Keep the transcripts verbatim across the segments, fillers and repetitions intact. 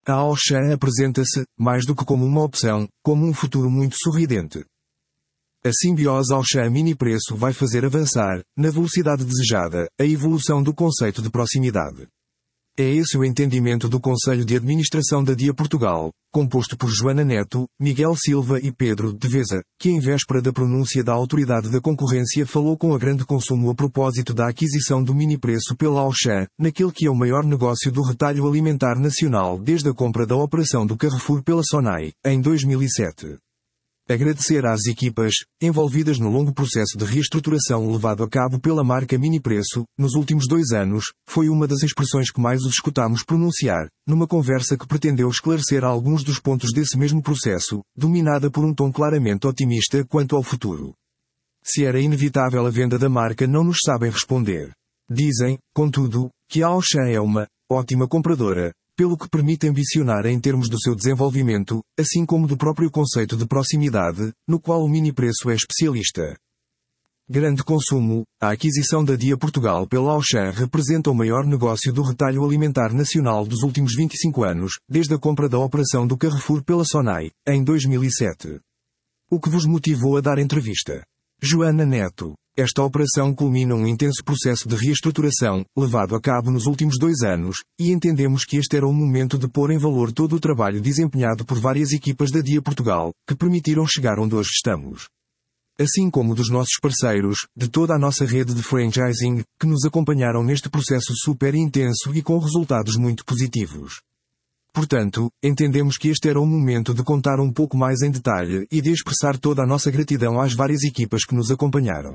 A Auchan apresenta-se, mais do que como uma opção, como um futuro muito sorridente. A simbiose Auchan-Mini Preço vai fazer avançar, na velocidade desejada, a evolução do conceito de proximidade. É esse o entendimento do Conselho de Administração da Dia Portugal, composto por Joana Neto, Miguel Silva e Pedro Devesa, que em véspera da pronúncia da Autoridade da Concorrência falou com a Grande Consumo a propósito da aquisição do mini preço pela Auchan, naquele que é o maior negócio do retalho alimentar nacional desde a compra da operação do Carrefour pela Sonai, em dois mil e sete. Agradecer às equipas, envolvidas no longo processo de reestruturação levado a cabo pela marca Mini Preço, nos últimos dois anos, foi uma das expressões que mais os escutamos pronunciar, numa conversa que pretendeu esclarecer alguns dos pontos desse mesmo processo, dominada por um tom claramente otimista quanto ao futuro. Se era inevitável a venda da marca não nos sabem responder. Dizem, contudo, que a Auchan é uma ótima compradora, pelo que permite ambicionar em termos do seu desenvolvimento, assim como do próprio conceito de proximidade, no qual o mini preço é especialista. Grande Consumo, a aquisição da Dia Portugal pela Auchan representa o maior negócio do retalho alimentar nacional dos últimos vinte e cinco anos, desde a compra da operação do Carrefour pela Sonai, em dois mil e sete. O que vos motivou a dar entrevista? Joana Neto. Esta operação culmina um intenso processo de reestruturação, levado a cabo nos últimos dois anos, e entendemos que este era o momento de pôr em valor todo o trabalho desempenhado por várias equipas da Dia Portugal, que permitiram chegar onde hoje estamos. Assim como dos nossos parceiros, de toda a nossa rede de franchising, que nos acompanharam neste processo super intenso e com resultados muito positivos. Portanto, entendemos que este era o momento de contar um pouco mais em detalhe e de expressar toda a nossa gratidão às várias equipas que nos acompanharam.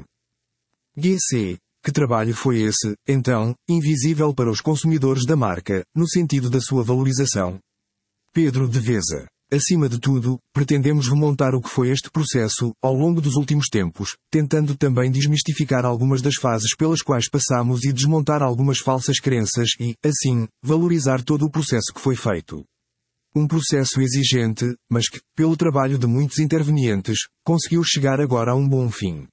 G C. Que trabalho foi esse, então, invisível para os consumidores da marca, no sentido da sua valorização? Pedro Devesa. Acima de tudo, pretendemos remontar o que foi este processo, ao longo dos últimos tempos, tentando também desmistificar algumas das fases pelas quais passamos e desmontar algumas falsas crenças e, assim, valorizar todo o processo que foi feito. Um processo exigente, mas que, pelo trabalho de muitos intervenientes, conseguiu chegar agora a um bom fim.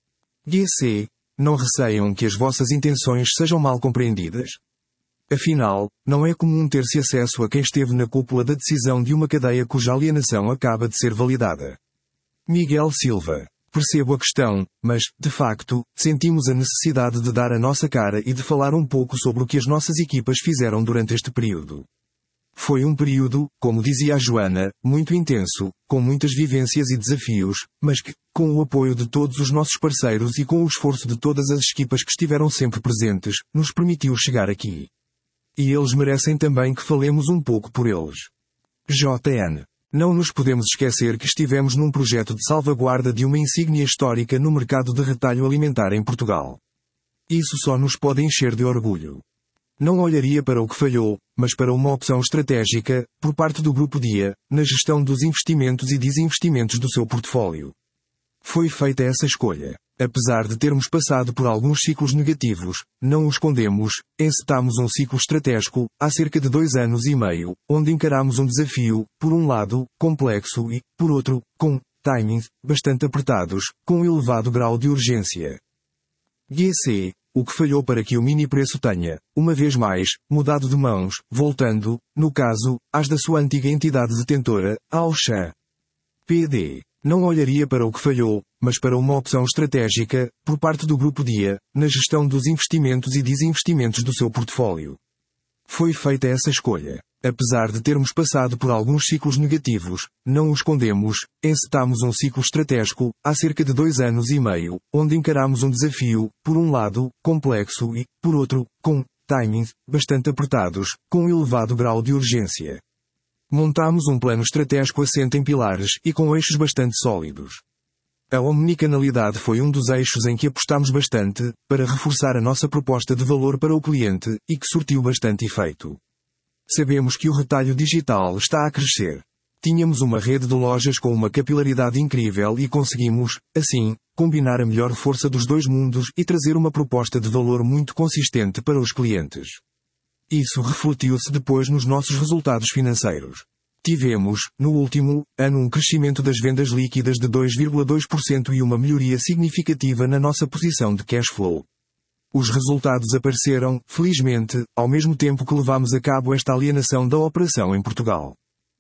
G C. Não receiam que as vossas intenções sejam mal compreendidas? Afinal, não é comum ter-se acesso a quem esteve na cúpula da decisão de uma cadeia cuja alienação acaba de ser validada. Miguel Silva. Percebo a questão, mas, de facto, sentimos a necessidade de dar a nossa cara e de falar um pouco sobre o que as nossas equipas fizeram durante este período. Foi um período, como dizia a Joana, muito intenso, com muitas vivências e desafios, mas que, com o apoio de todos os nossos parceiros e com o esforço de todas as equipas que estiveram sempre presentes, nos permitiu chegar aqui. E eles merecem também que falemos um pouco por eles. J N. Não nos podemos esquecer que estivemos num projeto de salvaguarda de uma insígnia histórica no mercado de retalho alimentar em Portugal. Isso só nos pode encher de orgulho. Não olharia para o que falhou, mas para uma opção estratégica, por parte do Grupo Dia, na gestão dos investimentos e desinvestimentos do seu portfólio. Foi feita essa escolha. Apesar de termos passado por alguns ciclos negativos, não o escondemos, encetamos um ciclo estratégico, há cerca de dois anos e meio, onde encaramos um desafio, por um lado, complexo e, por outro, com timings bastante apertados, com um elevado grau de urgência. G C. O que falhou para que o mini preço tenha, uma vez mais, mudado de mãos, voltando, no caso, às da sua antiga entidade detentora, a Auchan. P D. Não olharia para o que falhou, mas para uma opção estratégica, por parte do Grupo Dia, na gestão dos investimentos e desinvestimentos do seu portfólio. Foi feita essa escolha. Apesar de termos passado por alguns ciclos negativos, não o escondemos, encetamos um ciclo estratégico, há cerca de dois anos e meio, onde encaramos um desafio, por um lado, complexo e, por outro, com timings bastante apertados, com um elevado grau de urgência. Montamos um plano estratégico assente em pilares e com eixos bastante sólidos. A omnicanalidade foi um dos eixos em que apostamos bastante, para reforçar a nossa proposta de valor para o cliente, e que surtiu bastante efeito. Sabemos que o retalho digital está a crescer. Tínhamos uma rede de lojas com uma capilaridade incrível e conseguimos, assim, combinar a melhor força dos dois mundos e trazer uma proposta de valor muito consistente para os clientes. Isso refletiu-se depois nos nossos resultados financeiros. Tivemos, no último ano, um crescimento das vendas líquidas de dois vírgula dois por cento e uma melhoria significativa na nossa posição de cash flow. Os resultados apareceram, felizmente, ao mesmo tempo que levamos a cabo esta alienação da operação em Portugal.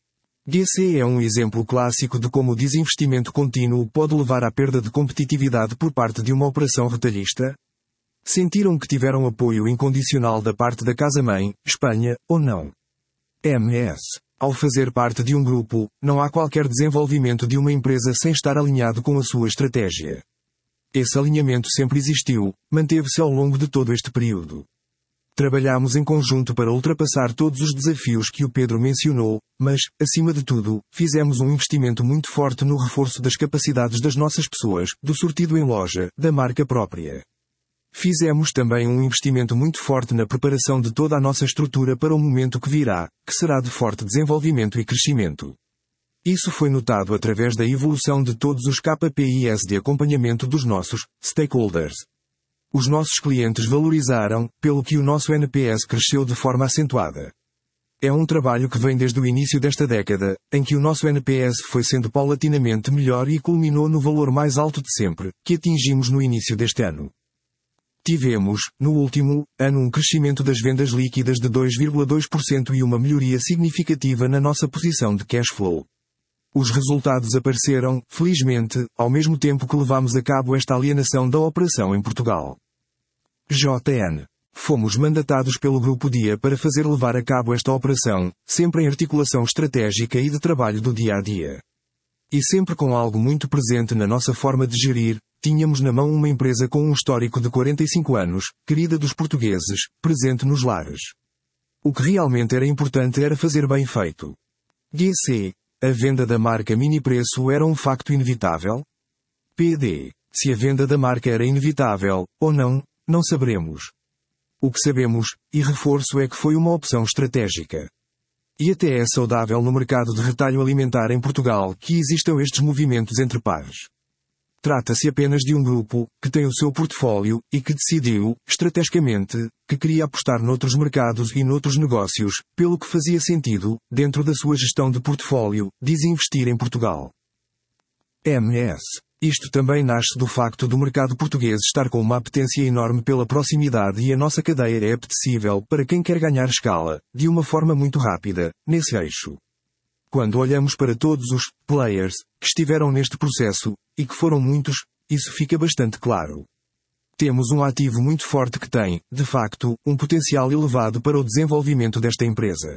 G C é um exemplo clássico de como o desinvestimento contínuo pode levar à perda de competitividade por parte de uma operação retalhista? Sentiram que tiveram apoio incondicional da parte da casa-mãe, Espanha, ou não? M S. Ao fazer parte de um grupo, não há qualquer desenvolvimento de uma empresa sem estar alinhado com a sua estratégia. Esse alinhamento sempre existiu, manteve-se ao longo de todo este período. Trabalhamos em conjunto para ultrapassar todos os desafios que o Pedro mencionou, mas, acima de tudo, fizemos um investimento muito forte no reforço das capacidades das nossas pessoas, do sortido em loja, da marca própria. Fizemos também um investimento muito forte na preparação de toda a nossa estrutura para o momento que virá, que será de forte desenvolvimento e crescimento. Isso foi notado através da evolução de todos os K P Is de acompanhamento dos nossos stakeholders. Os nossos clientes valorizaram, pelo que o nosso N P S cresceu de forma acentuada. É um trabalho que vem desde o início desta década, em que o nosso N P S foi sendo paulatinamente melhor e culminou no valor mais alto de sempre, que atingimos no início deste ano. Tivemos, no último ano, um crescimento das vendas líquidas de dois vírgula dois por cento e uma melhoria significativa na nossa posição de cash flow. Os resultados apareceram, felizmente, ao mesmo tempo que levamos a cabo esta alienação da operação em Portugal. J N. Fomos mandatados pelo Grupo Dia para fazer levar a cabo esta operação, sempre em articulação estratégica e de trabalho do dia a dia. E sempre com algo muito presente na nossa forma de gerir. Tínhamos na mão uma empresa com um histórico de quarenta e cinco anos, querida dos portugueses, presente nos lares. O que realmente era importante era fazer bem feito. G C. A venda da marca Minipreço era um facto inevitável? P D. Se a venda da marca era inevitável, ou não, não saberemos. O que sabemos, e reforço, é que foi uma opção estratégica. E até é saudável no mercado de retalho alimentar em Portugal que existam estes movimentos entre pares. Trata-se apenas de um grupo, que tem o seu portfólio, e que decidiu, estrategicamente, que queria apostar noutros mercados e noutros negócios, pelo que fazia sentido, dentro da sua gestão de portfólio, desinvestir em Portugal. M S. Isto também nasce do facto do mercado português estar com uma apetência enorme pela proximidade e a nossa cadeia é apetecível para quem quer ganhar escala, de uma forma muito rápida, nesse eixo. Quando olhamos para todos os players que estiveram neste processo, e que foram muitos, isso fica bastante claro. Temos um ativo muito forte que tem, de facto, um potencial elevado para o desenvolvimento desta empresa.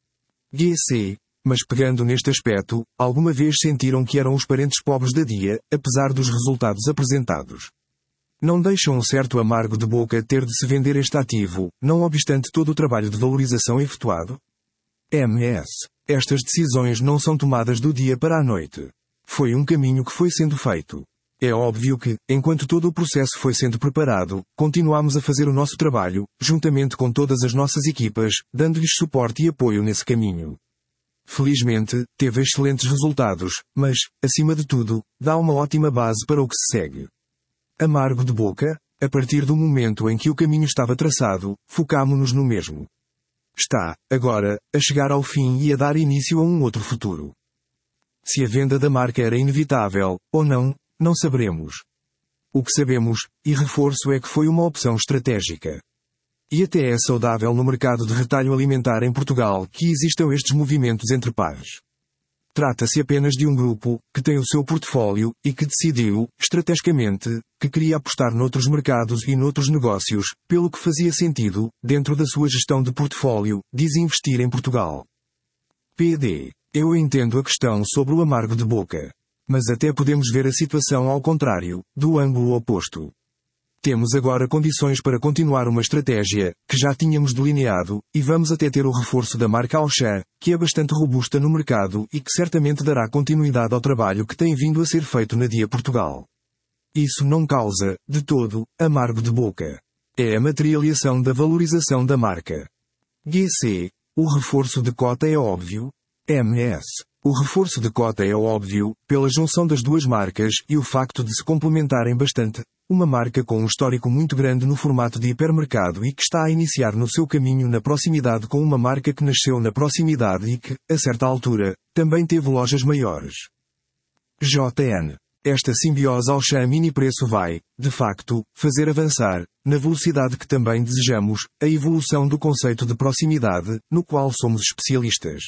G C. Mas pegando neste aspecto, alguma vez sentiram que eram os parentes pobres da Dia, apesar dos resultados apresentados? Não deixam um certo amargo de boca ter de se vender este ativo, não obstante todo o trabalho de valorização efetuado? M S. Estas decisões não são tomadas do dia para a noite. Foi um caminho que foi sendo feito. É óbvio que, enquanto todo o processo foi sendo preparado, continuamos a fazer o nosso trabalho, juntamente com todas as nossas equipas, dando-lhes suporte e apoio nesse caminho. Felizmente, teve excelentes resultados, mas, acima de tudo, dá uma ótima base para o que se segue. Amargo de boca? A partir do momento em que o caminho estava traçado, focámo-nos no mesmo. Está, agora, a chegar ao fim e a dar início a um outro futuro. Se a venda da marca era inevitável, ou não, não saberemos. O que sabemos, e reforço, é que foi uma opção estratégica. E até é saudável no mercado de retalho alimentar em Portugal que existam estes movimentos entre pares. Trata-se apenas de um grupo, que tem o seu portfólio, e que decidiu, estrategicamente, que queria apostar noutros mercados e noutros negócios, pelo que fazia sentido, dentro da sua gestão de portfólio, desinvestir em Portugal. P D. Eu entendo a questão sobre o amargo de boca. Mas até podemos ver a situação ao contrário, do ângulo oposto. Temos agora condições para continuar uma estratégia, que já tínhamos delineado, e vamos até ter o reforço da marca Auchan, que é bastante robusta no mercado e que certamente dará continuidade ao trabalho que tem vindo a ser feito na Dia Portugal. Isso não causa, de todo, amargo de boca. É a materialização da valorização da marca. G C. O reforço de cota é óbvio? M S. O reforço de cota é óbvio, pela junção das duas marcas e o facto de se complementarem bastante. Uma marca com um histórico muito grande no formato de hipermercado e que está a iniciar no seu caminho na proximidade com uma marca que nasceu na proximidade e que, a certa altura, também teve lojas maiores. J N. Esta simbiose Auchan Mini Preço vai, de facto, fazer avançar, na velocidade que também desejamos, a evolução do conceito de proximidade, no qual somos especialistas.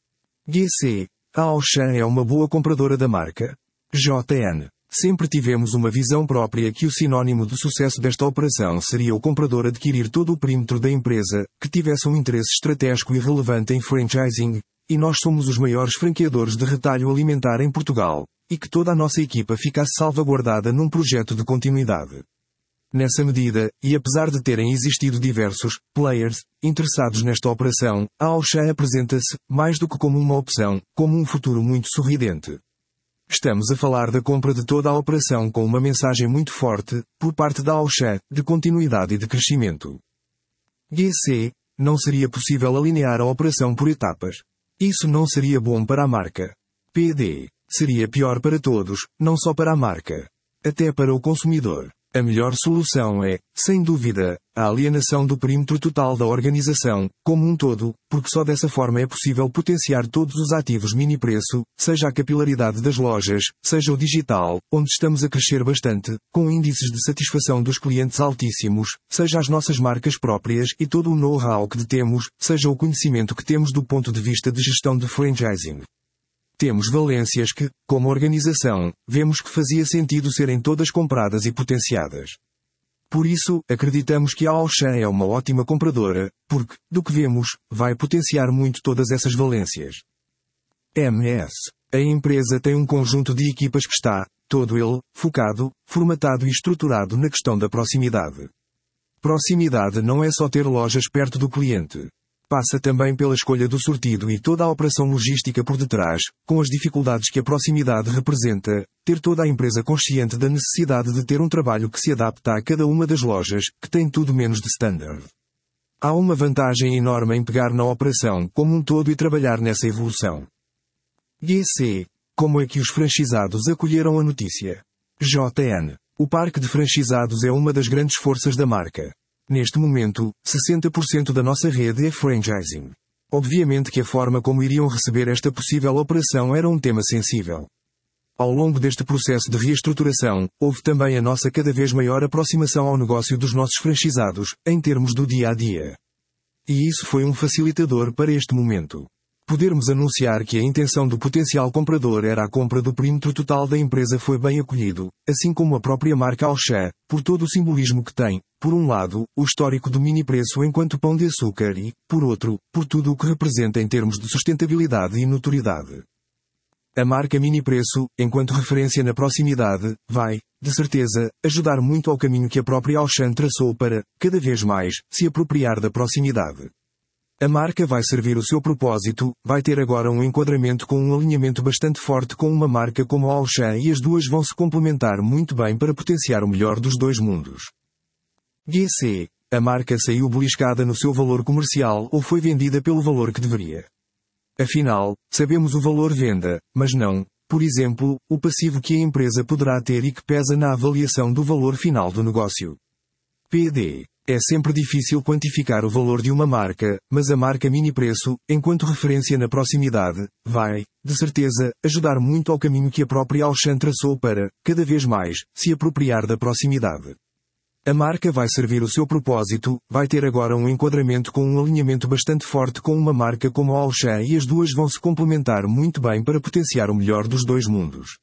G C. A Auchan é uma boa compradora da marca? J N. Sempre tivemos uma visão própria que o sinônimo do sucesso desta operação seria o comprador adquirir todo o perímetro da empresa, que tivesse um interesse estratégico e relevante em franchising, e nós somos os maiores franqueadores de retalho alimentar em Portugal, e que toda a nossa equipa ficasse salvaguardada num projeto de continuidade. Nessa medida, e apesar de terem existido diversos players interessados nesta operação, a Auchan apresenta-se, mais do que como uma opção, como um futuro muito sorridente. Estamos a falar da compra de toda a operação com uma mensagem muito forte, por parte da Auchan, de continuidade e de crescimento. G C. Não seria possível alinear a operação por etapas. Isso não seria bom para a marca. P D. Seria pior para todos, não só para a marca. Até para o consumidor. A melhor solução é, sem dúvida, a alienação do perímetro total da organização, como um todo, porque só dessa forma é possível potenciar todos os ativos mini preço, seja a capilaridade das lojas, seja o digital, onde estamos a crescer bastante, com índices de satisfação dos clientes altíssimos, seja as nossas marcas próprias e todo o know-how que detemos, seja o conhecimento que temos do ponto de vista de gestão de franchising. Temos valências que, como organização, vemos que fazia sentido serem todas compradas e potenciadas. Por isso, acreditamos que a Auchan é uma ótima compradora, porque, do que vemos, vai potenciar muito todas essas valências. M S. A empresa tem um conjunto de equipas que está, todo ele, focado, formatado e estruturado na questão da proximidade. Proximidade não é só ter lojas perto do cliente. Passa também pela escolha do sortido e toda a operação logística por detrás, com as dificuldades que a proximidade representa, ter toda a empresa consciente da necessidade de ter um trabalho que se adapta a cada uma das lojas, que tem tudo menos de standard. Há uma vantagem enorme em pegar na operação como um todo e trabalhar nessa evolução. G C. Como é que os franchisados acolheram a notícia? J N. O parque de franchisados é uma das grandes forças da marca. Neste momento, sessenta por cento da nossa rede é franchising. Obviamente que a forma como iriam receber esta possível operação era um tema sensível. Ao longo deste processo de reestruturação, houve também a nossa cada vez maior aproximação ao negócio dos nossos franchisados, em termos do dia a dia. E isso foi um facilitador para este momento. Podermos anunciar que a intenção do potencial comprador era a compra do perímetro total da empresa foi bem acolhido, assim como a própria marca Auchan, por todo o simbolismo que tem, por um lado, o histórico do mini preço enquanto pão de açúcar e, por outro, por tudo o que representa em termos de sustentabilidade e notoriedade. A marca mini preço, enquanto referência na proximidade, vai, de certeza, ajudar muito ao caminho que a própria Auchan traçou para, cada vez mais, se apropriar da proximidade. A marca vai servir o seu propósito, vai ter agora um enquadramento com um alinhamento bastante forte com uma marca como a Auchan e as duas vão se complementar muito bem para potenciar o melhor dos dois mundos. G C. A marca saiu beliscada no seu valor comercial ou foi vendida pelo valor que deveria. Afinal, sabemos o valor venda, mas não, por exemplo, o passivo que a empresa poderá ter e que pesa na avaliação do valor final do negócio. P D. É sempre difícil quantificar o valor de uma marca, mas a marca mini preço, enquanto referência na proximidade, vai, de certeza, ajudar muito ao caminho que a própria Auchan traçou para, cada vez mais, se apropriar da proximidade. A marca vai servir o seu propósito, vai ter agora um enquadramento com um alinhamento bastante forte com uma marca como a Auchan e as duas vão se complementar muito bem para potenciar o melhor dos dois mundos.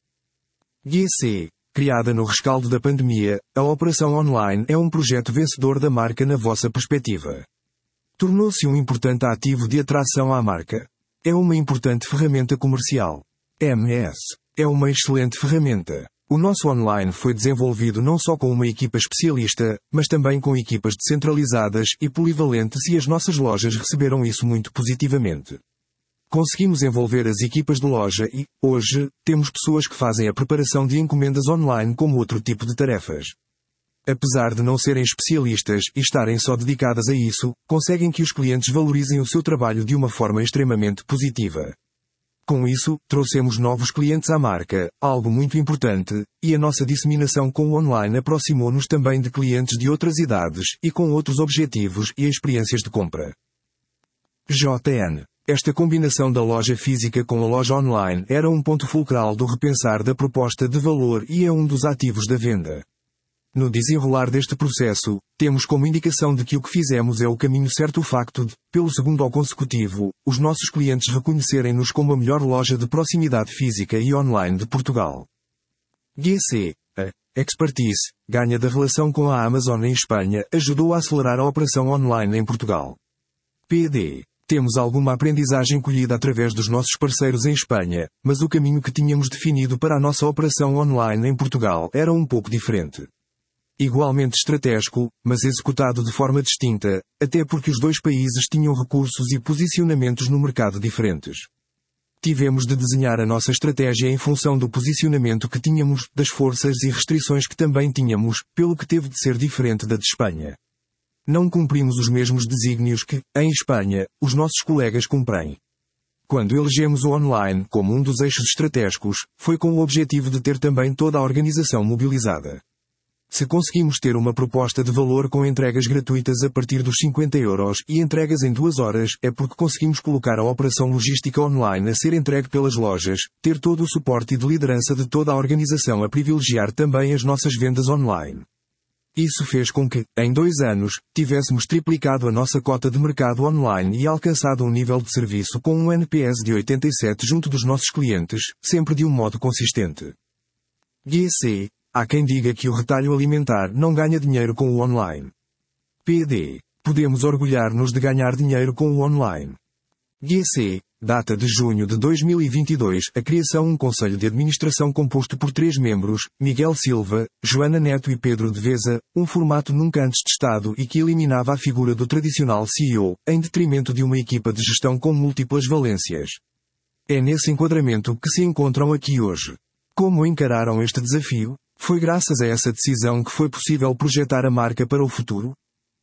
G C. Criada no rescaldo da pandemia, a operação online é um projeto vencedor da marca na vossa perspectiva. Tornou-se um importante ativo de atração à marca. É uma importante ferramenta comercial. M S. É uma excelente ferramenta. O nosso online foi desenvolvido não só com uma equipa especialista, mas também com equipas descentralizadas e polivalentes e as nossas lojas receberam isso muito positivamente. Conseguimos envolver as equipas de loja e, hoje, temos pessoas que fazem a preparação de encomendas online como outro tipo de tarefas. Apesar de não serem especialistas e estarem só dedicadas a isso, conseguem que os clientes valorizem o seu trabalho de uma forma extremamente positiva. Com isso, trouxemos novos clientes à marca, algo muito importante, e a nossa disseminação com o online aproximou-nos também de clientes de outras idades e com outros objetivos e experiências de compra. J N. Esta combinação da loja física com a loja online era um ponto fulcral do repensar da proposta de valor e é um dos ativos da venda. No desenrolar deste processo, temos como indicação de que o que fizemos é o caminho certo o facto de, pelo segundo ao consecutivo, os nossos clientes reconhecerem-nos como a melhor loja de proximidade física e online de Portugal. G C, a expertise, ganha da relação com a Amazon em Espanha, ajudou a acelerar a operação online em Portugal. P D. Temos alguma aprendizagem colhida através dos nossos parceiros em Espanha, mas o caminho que tínhamos definido para a nossa operação online em Portugal era um pouco diferente. Igualmente estratégico, mas executado de forma distinta, até porque os dois países tinham recursos e posicionamentos no mercado diferentes. Tivemos de desenhar a nossa estratégia em função do posicionamento que tínhamos, das forças e restrições que também tínhamos, pelo que teve de ser diferente da de Espanha. Não cumprimos os mesmos desígnios que, em Espanha, os nossos colegas cumprem. Quando elegemos o online como um dos eixos estratégicos, foi com o objetivo de ter também toda a organização mobilizada. Se conseguimos ter uma proposta de valor com entregas gratuitas a partir dos cinquenta euros e entregas em duas horas, é porque conseguimos colocar a operação logística online a ser entregue pelas lojas, ter todo o suporte e de liderança de toda a organização a privilegiar também as nossas vendas online. Isso fez com que, em dois anos, tivéssemos triplicado a nossa cota de mercado online e alcançado um nível de serviço com um N P S de oitenta e sete junto dos nossos clientes, sempre de um modo consistente. G C. Há quem diga que o retalho alimentar não ganha dinheiro com o online. P D. Podemos orgulhar-nos de ganhar dinheiro com o online. G C. Data de junho de dois mil e vinte e dois. A criação um conselho de administração composto por três membros, Miguel Silva, Joana Neto e Pedro Devesa, um formato nunca antes testado e que eliminava a figura do tradicional C E O, em detrimento de uma equipa de gestão com múltiplas valências. É nesse enquadramento que se encontram aqui hoje. Como encararam este desafio? Foi graças a essa decisão que foi possível projetar a marca para o futuro?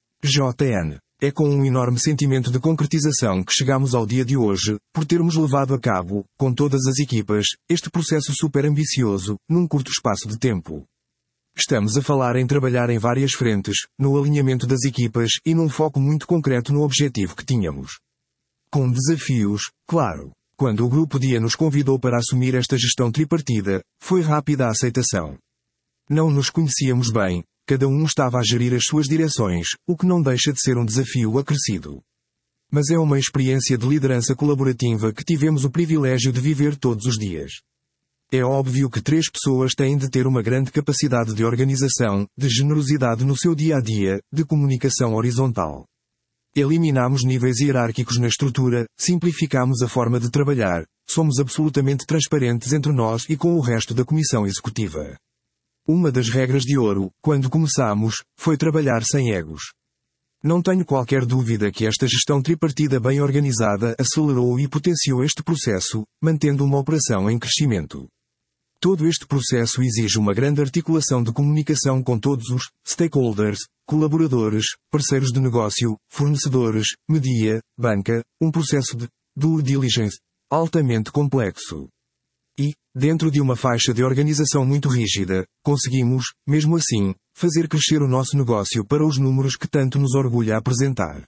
J N. É com um enorme sentimento de concretização que chegamos ao dia de hoje, por termos levado a cabo, com todas as equipas, este processo super ambicioso, num curto espaço de tempo. Estamos a falar em trabalhar em várias frentes, no alinhamento das equipas e num foco muito concreto no objetivo que tínhamos. Com desafios, claro. Quando o Grupo Dia nos convidou para assumir esta gestão tripartida, foi rápida a aceitação. Não nos conhecíamos bem, cada um estava a gerir as suas direções, o que não deixa de ser um desafio acrescido. Mas é uma experiência de liderança colaborativa que tivemos o privilégio de viver todos os dias. É óbvio que três pessoas têm de ter uma grande capacidade de organização, de generosidade no seu dia a dia, de comunicação horizontal. Eliminamos níveis hierárquicos na estrutura, simplificamos a forma de trabalhar, somos absolutamente transparentes entre nós e com o resto da comissão executiva. Uma das regras de ouro, quando começamos, foi trabalhar sem egos. Não tenho qualquer dúvida que esta gestão tripartida bem organizada acelerou e potenciou este processo, mantendo uma operação em crescimento. Todo este processo exige uma grande articulação de comunicação com todos os stakeholders, colaboradores, parceiros de negócio, fornecedores, media, banca, um processo de due diligence altamente complexo. E, dentro de uma faixa de organização muito rígida, conseguimos, mesmo assim, fazer crescer o nosso negócio para os números que tanto nos orgulha apresentar.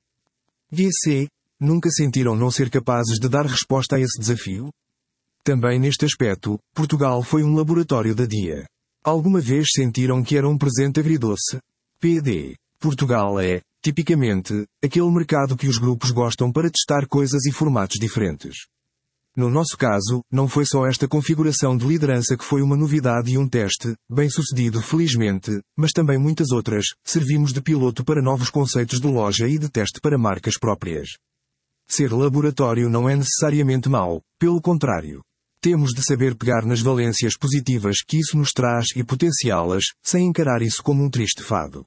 G C. Nunca sentiram não ser capazes de dar resposta a esse desafio? Também neste aspecto, Portugal foi um laboratório da Dia. Alguma vez sentiram que era um presente agridoce? P D. Portugal é, tipicamente, aquele mercado que os grupos gostam para testar coisas e formatos diferentes. No nosso caso, não foi só esta configuração de liderança que foi uma novidade e um teste, bem sucedido felizmente, mas também muitas outras, servimos de piloto para novos conceitos de loja e de teste para marcas próprias. Ser laboratório não é necessariamente mau, pelo contrário. Temos de saber pegar nas valências positivas que isso nos traz e potenciá-las, sem encarar isso como um triste fado.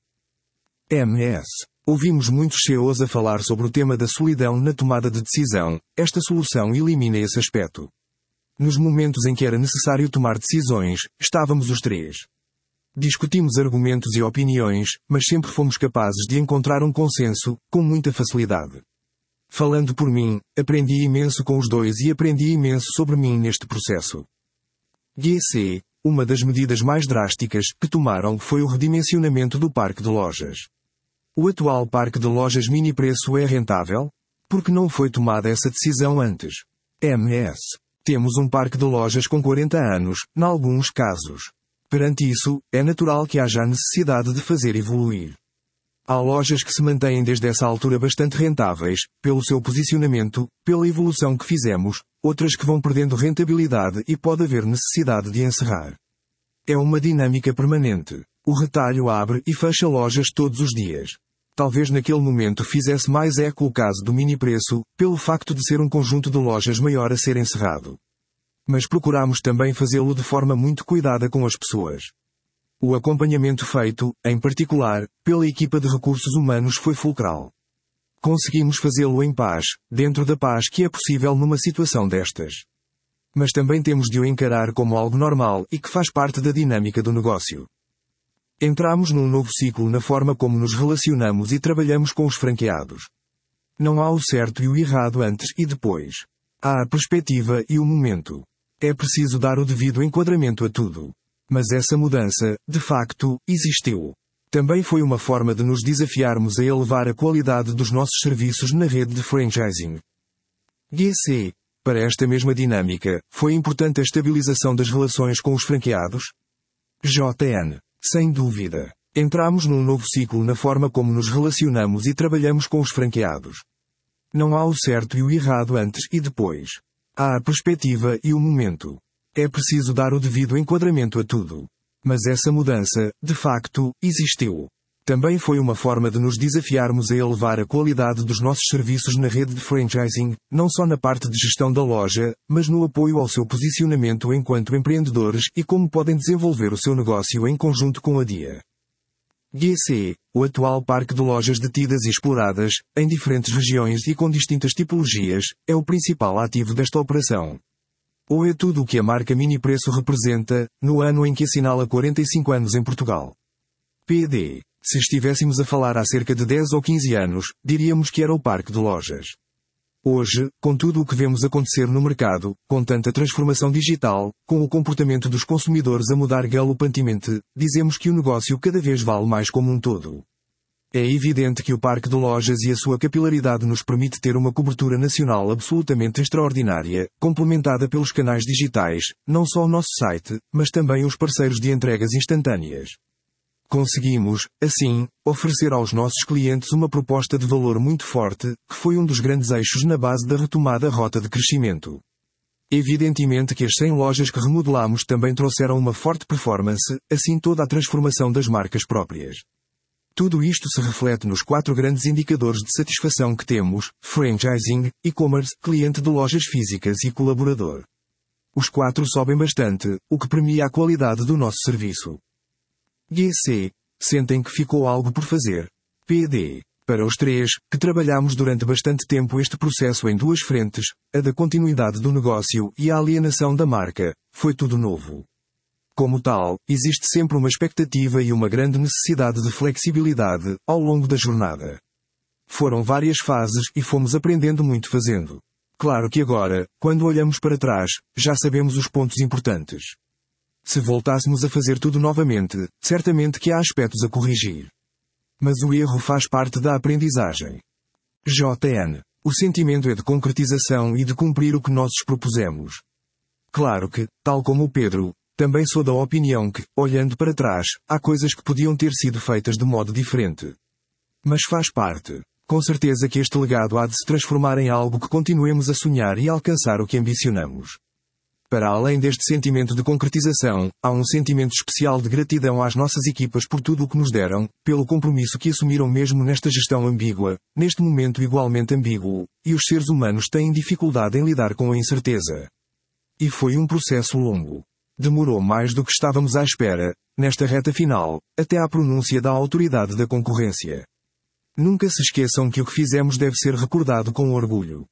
M S. Ouvimos muitos C E Os a falar sobre o tema da solidão na tomada de decisão. Esta solução elimina esse aspecto. Nos momentos em que era necessário tomar decisões, estávamos os três. Discutimos argumentos e opiniões, mas sempre fomos capazes de encontrar um consenso, com muita facilidade. Falando por mim, aprendi imenso com os dois e aprendi imenso sobre mim neste processo. G C. Uma das medidas mais drásticas que tomaram foi o redimensionamento do parque de lojas. O atual parque de lojas mini preço é rentável? Por que não foi tomada essa decisão antes? M S. Temos um parque de lojas com quarenta anos, em alguns casos. Perante isso, é natural que haja a necessidade de fazer evoluir. Há lojas que se mantêm desde essa altura bastante rentáveis, pelo seu posicionamento, pela evolução que fizemos, outras que vão perdendo rentabilidade e pode haver necessidade de encerrar. É uma dinâmica permanente. O retalho abre e fecha lojas todos os dias. Talvez naquele momento fizesse mais eco o caso do mini preço, pelo facto de ser um conjunto de lojas maior a ser encerrado. Mas procuramos também fazê-lo de forma muito cuidada com as pessoas. O acompanhamento feito, em particular, pela equipa de recursos humanos foi fulcral. Conseguimos fazê-lo em paz, dentro da paz que é possível numa situação destas. Mas também temos de o encarar como algo normal e que faz parte da dinâmica do negócio. Entramos num novo ciclo na forma como nos relacionamos e trabalhamos com os franqueados. Não há o certo e o errado antes e depois. Há a perspectiva e o momento. É preciso dar o devido enquadramento a tudo. Mas essa mudança, de facto, existiu. Também foi uma forma de nos desafiarmos a elevar a qualidade dos nossos serviços na rede de franchising. G C. Para esta mesma dinâmica, foi importante a estabilização das relações com os franqueados? J N. Sem dúvida. Entramos num novo ciclo na forma como nos relacionamos e trabalhamos com os franqueados. Não há o certo e o errado antes e depois. Há a perspectiva e o momento. É preciso dar o devido enquadramento a tudo. Mas essa mudança, de facto, existiu. Também foi uma forma de nos desafiarmos a elevar a qualidade dos nossos serviços na rede de franchising, não só na parte de gestão da loja, mas no apoio ao seu posicionamento enquanto empreendedores e como podem desenvolver o seu negócio em conjunto com a D I A. G C, o atual parque de lojas detidas e exploradas, em diferentes regiões e com distintas tipologias, é o principal ativo desta operação. Ou é tudo o que a marca Mini Preço representa, no ano em que assinala quarenta e cinco anos em Portugal. P D. Se estivéssemos a falar há cerca de dez ou quinze anos, diríamos que era o parque de lojas. Hoje, com tudo o que vemos acontecer no mercado, com tanta transformação digital, com o comportamento dos consumidores a mudar galopantemente, dizemos que o negócio cada vez vale mais como um todo. É evidente que o parque de lojas e a sua capilaridade nos permite ter uma cobertura nacional absolutamente extraordinária, complementada pelos canais digitais, não só o nosso site, mas também os parceiros de entregas instantâneas. Conseguimos, assim, oferecer aos nossos clientes uma proposta de valor muito forte, que foi um dos grandes eixos na base da retomada rota de crescimento. Evidentemente que as cem lojas que remodelamos também trouxeram uma forte performance, assim toda a transformação das marcas próprias. Tudo isto se reflete nos quatro grandes indicadores de satisfação que temos: franchising, e-commerce, cliente de lojas físicas e colaborador. Os quatro sobem bastante, o que premia a qualidade do nosso serviço. G C. Sentem que ficou algo por fazer? P D. Para os três, que trabalhamos durante bastante tempo este processo em duas frentes, a da continuidade do negócio e a alienação da marca, foi tudo novo. Como tal, existe sempre uma expectativa e uma grande necessidade de flexibilidade, ao longo da jornada. Foram várias fases e fomos aprendendo muito fazendo. Claro que agora, quando olhamos para trás, já sabemos os pontos importantes. Se voltássemos a fazer tudo novamente, certamente que há aspectos a corrigir. Mas o erro faz parte da aprendizagem. J N. O sentimento é de concretização e de cumprir o que nós propusemos. Claro que, tal como o Pedro, também sou da opinião que, olhando para trás, há coisas que podiam ter sido feitas de modo diferente. Mas faz parte. Com certeza que este legado há de se transformar em algo que continuemos a sonhar e alcançar o que ambicionamos. Para além deste sentimento de concretização, há um sentimento especial de gratidão às nossas equipas por tudo o que nos deram, pelo compromisso que assumiram mesmo nesta gestão ambígua, neste momento igualmente ambíguo, e os seres humanos têm dificuldade em lidar com a incerteza. E foi um processo longo. Demorou mais do que estávamos à espera, nesta reta final, até à pronúncia da autoridade da concorrência. Nunca se esqueçam que o que fizemos deve ser recordado com orgulho.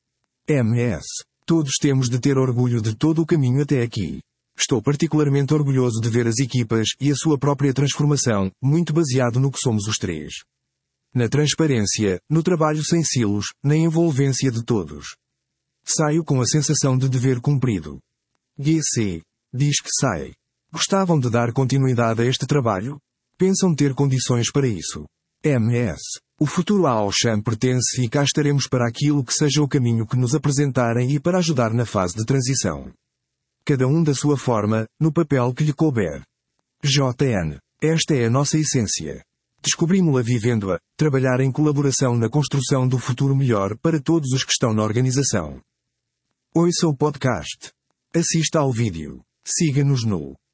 M S. Todos temos de ter orgulho de todo o caminho até aqui. Estou particularmente orgulhoso de ver as equipas e a sua própria transformação, muito baseado no que somos os três. Na transparência, no trabalho sem silos, na envolvência de todos. Saio com a sensação de dever cumprido. G C. Diz que sai. Gostavam de dar continuidade a este trabalho? Pensam ter condições para isso? M S. O futuro à Auchan pertence e cá estaremos para aquilo que seja o caminho que nos apresentarem e para ajudar na fase de transição. Cada um da sua forma, no papel que lhe couber. J N. Esta é a nossa essência. Descobrimos-la vivendo-a, trabalhar em colaboração na construção do futuro melhor para todos os que estão na organização. Ouça o podcast. Assista ao vídeo. Siga-nos no